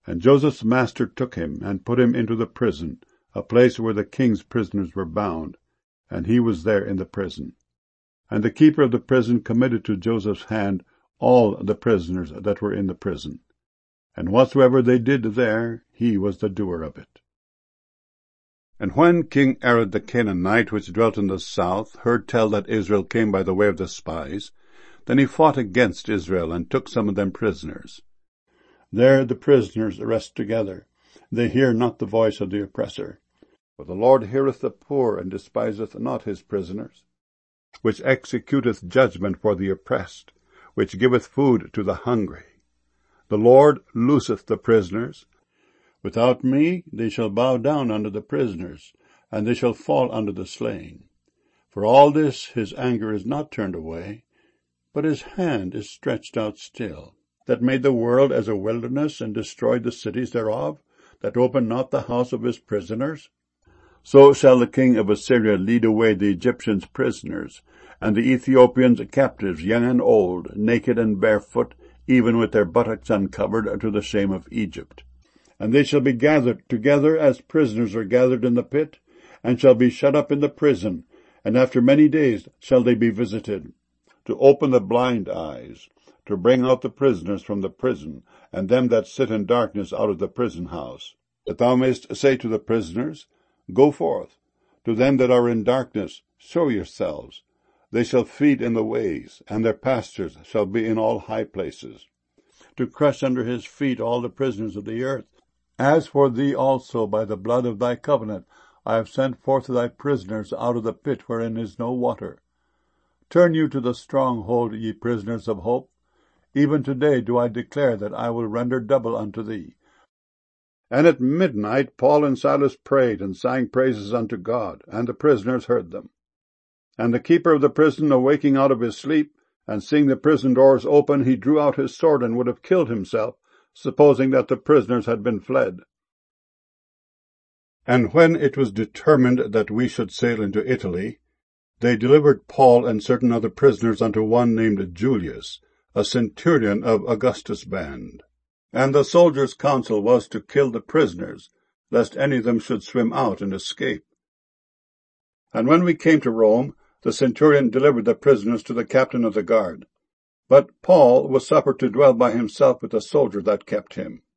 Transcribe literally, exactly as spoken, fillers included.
And Joseph's master took him, and put him into the prison, a place where the king's prisoners were bound, and he was there in the prison. And the keeper of the prison committed to Joseph's hand all the prisoners that were in the prison. And whatsoever they did there, he was the doer of it. And when King Arad the Canaanite, which dwelt in the south, heard tell that Israel came by the way of the spies, then he fought against Israel, and took some of them prisoners. There the prisoners rest together. They hear not the voice of the oppressor. For the Lord heareth the poor, and despiseth not his prisoners, which executeth judgment for the oppressed, which giveth food to the hungry. The Lord looseth the prisoners. Without me they shall bow down under the prisoners, and they shall fall under the slain. For all this his anger is not turned away, but his hand is stretched out still, that made the world as a wilderness, and destroyed the cities thereof, that opened not the house of his prisoners. So shall the king of Assyria lead away the Egyptians prisoners, and the Ethiopians captives, young and old, naked and barefoot, even with their buttocks uncovered, to the shame of Egypt. And they shall be gathered together as prisoners are gathered in the pit, and shall be shut up in the prison, and after many days shall they be visited, to open the blind eyes, to bring out the prisoners from the prison, and them that sit in darkness out of the prison house. That thou mayst say to the prisoners, Go forth. To them that are in darkness, show yourselves. They shall feed in the ways, and their pastures shall be in all high places, to crush under his feet all the prisoners of the earth. As for thee also, by the blood of thy covenant, I have sent forth thy prisoners out of the pit wherein is no water. Turn you to the stronghold, ye prisoners of hope. Even today do I declare that I will render double unto thee. And at midnight Paul and Silas prayed, and sang praises unto God, and the prisoners heard them. And the keeper of the prison, awaking out of his sleep, and seeing the prison doors open, he drew out his sword, and would have killed himself, supposing that the prisoners had been fled. And when it was determined that we should sail into Italy, they delivered Paul and certain other prisoners unto one named Julius, a centurion of Augustus' band. And the soldiers' counsel was to kill the prisoners, lest any of them should swim out and escape. And when we came to Rome, the centurion delivered the prisoners to the captain of the guard. But Paul was suffered to dwell by himself with the soldier that kept him.